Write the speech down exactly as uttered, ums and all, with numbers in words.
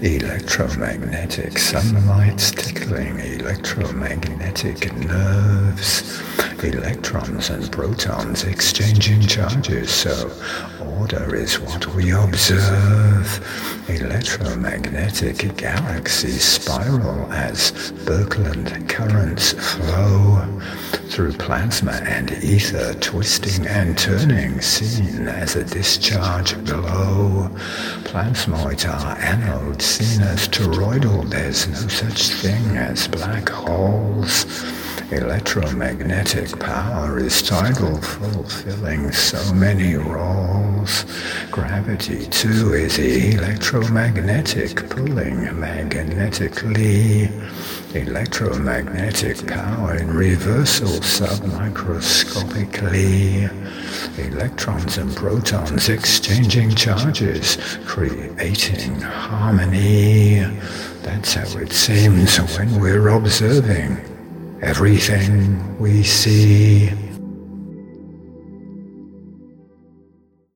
Electromagnetic sunlight tickling electromagnetic nerves. Electrons and protons exchanging charges, so order is what we observe. Electromagnetic galaxies spiral as Birkeland currents flow through plasma and ether, twisting and turning, seen as a discharge glow. Plasmoids are anodes, seen as toroidal. There's no such thing as black holes. Electromagnetic power is tidal, fulfilling so many roles. Gravity, too, is electromagnetic, pulling magnetically. Electromagnetic power in reversal submicroscopically. Electrons and protons exchanging charges, creating harmony. That's how it seems when we're observing everything we see.